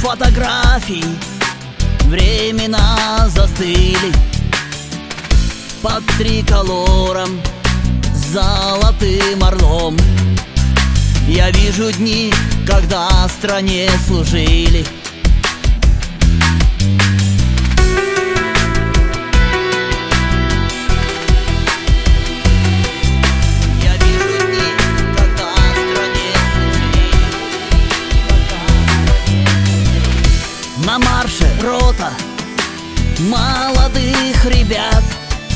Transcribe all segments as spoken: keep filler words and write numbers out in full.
фотографий времена застыли под триколором с золотым орлом. Я вижу дни, когда стране служили. Я вижу дни, когда стране служили. На марше рота молодых ребят,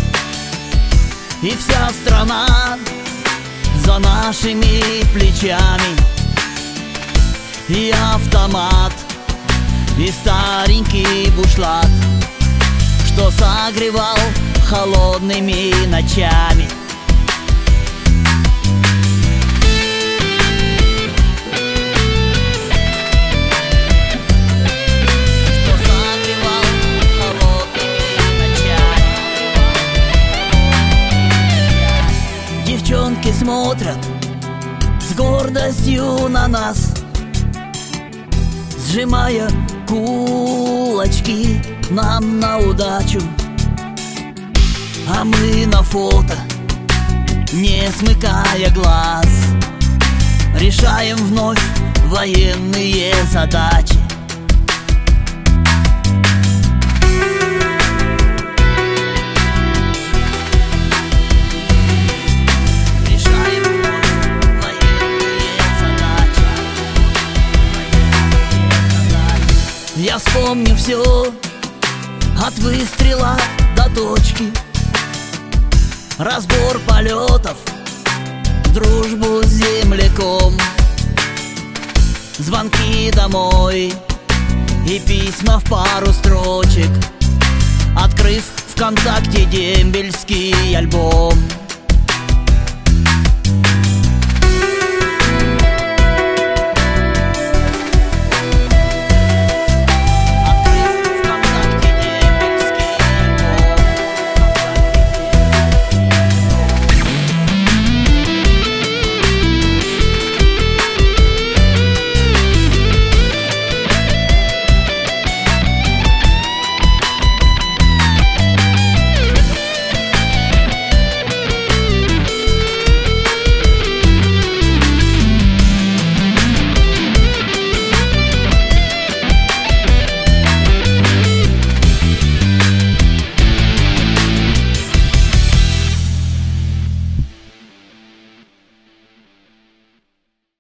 и вся страна за нашими плечами. И автомат, и старенький бушлат, что согревал холодными ночами. Девчонки смотрят с гордостью на нас, сжимая кулачки нам на удачу. А мы на фото, не смыкая глаз, решаем вновь военные задачи. Я вспомню все от выстрела до точки, разбор полетов, дружбу с земляком, звонки домой и письма в пару строчек, открыв ВКонтакте дембельский альбом.